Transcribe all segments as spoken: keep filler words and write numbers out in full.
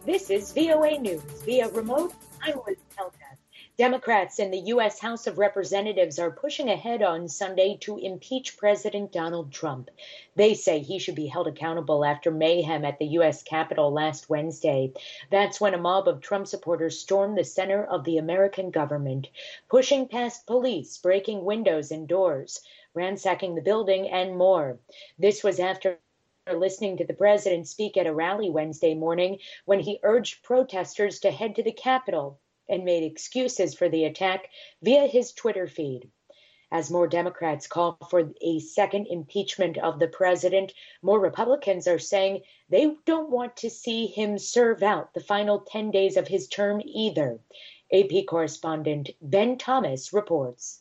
This is V O A News. Via remote, I'm Liz Pelka. Democrats in the U S House of Representatives are pushing ahead on Sunday to impeach President Donald Trump. They say he should be held accountable after mayhem at the U S Capitol last Wednesday. That's when a mob of Trump supporters stormed the center of the American government, pushing past police, breaking windows and doors, ransacking the building, and more. This was after listening to the president speak at a rally Wednesday morning when he urged protesters to head to the Capitol and made excuses for the attack via his Twitter feed. As more Democrats call for a second impeachment of the president, more Republicans are saying they don't want to see him serve out the final ten days of his term either. A P correspondent Ben Thomas reports.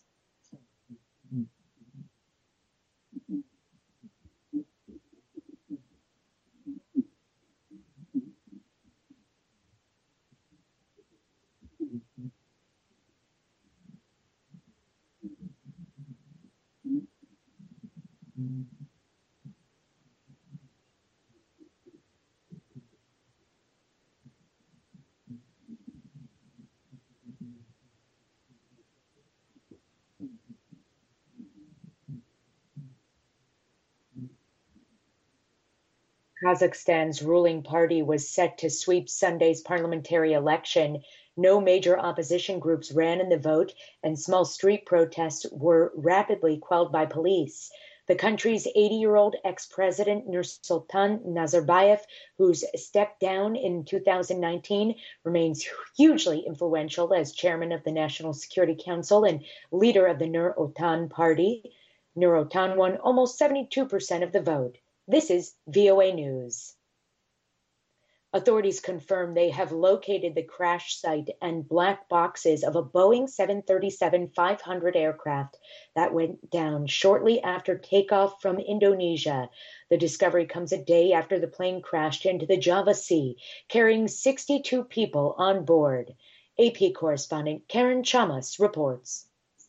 Kazakhstan's ruling party was set to sweep Sunday's parliamentary election. No major opposition groups ran in the vote, and small street protests were rapidly quelled by police. The country's eighty-year-old ex-president Nursultan Nazarbayev, who's stepped down in two thousand nineteen, remains hugely influential as chairman of the National Security Council and leader of the Nur-Otan party. Nur-Otan won almost seventy-two percent of the vote. This is V O A News. Authorities confirm they have located the crash site and black boxes of a Boeing seven thirty-seven five hundred aircraft that went down shortly after takeoff from Indonesia. The discovery comes a day after the plane crashed into the Java Sea, carrying sixty-two people on board. A P correspondent Karen Chamas reports.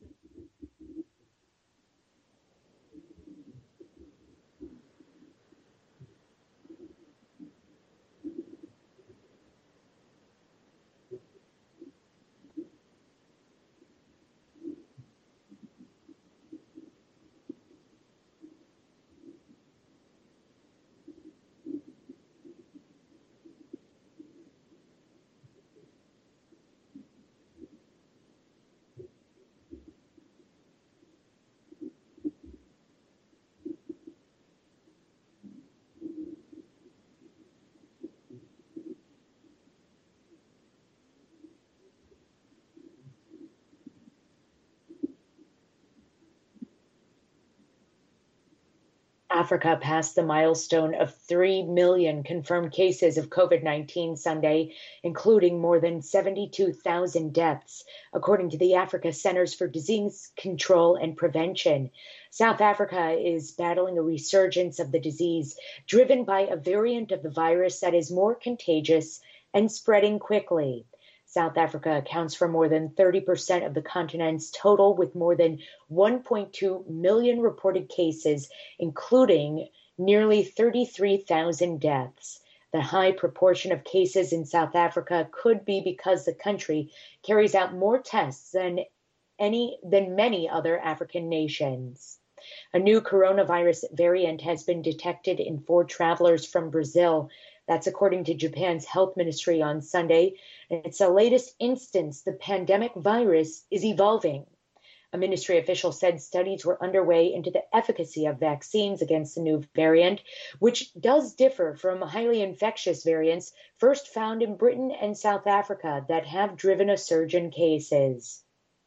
Africa passed the milestone of three million confirmed cases of COVID nineteen Sunday, including more than seventy-two thousand deaths, according to the Africa Centers for Disease Control and Prevention. South Africa is battling a resurgence of the disease, driven by a variant of the virus that is more contagious and spreading quickly. South Africa accounts for more than thirty percent of the continent's total, with more than one point two million reported cases, including nearly thirty-three thousand deaths. The high proportion of cases in South Africa could be because the country carries out more tests than any than many other African nations. A new coronavirus variant has been detected in four travelers from Brazil. That's according to Japan's health ministry on Sunday. And it's the latest instance the pandemic virus is evolving. A ministry official said studies were underway into the efficacy of vaccines against the new variant, which does differ from highly infectious variants first found in Britain and South Africa that have driven a surge in cases.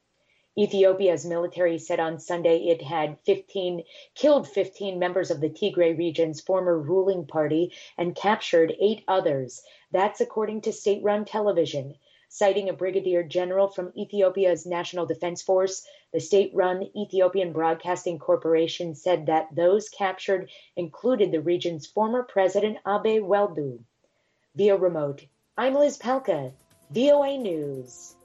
Ethiopia's military said on Sunday it had fifteen killed fifteen members of the Tigray region's former ruling party and captured eight others. That's according to state-run television. Citing a brigadier general from Ethiopia's National Defense Force, the state-run Ethiopian Broadcasting Corporation said that those captured included the region's former president Abe Weldu. Via remote, I'm Liz Pelka, V O A News.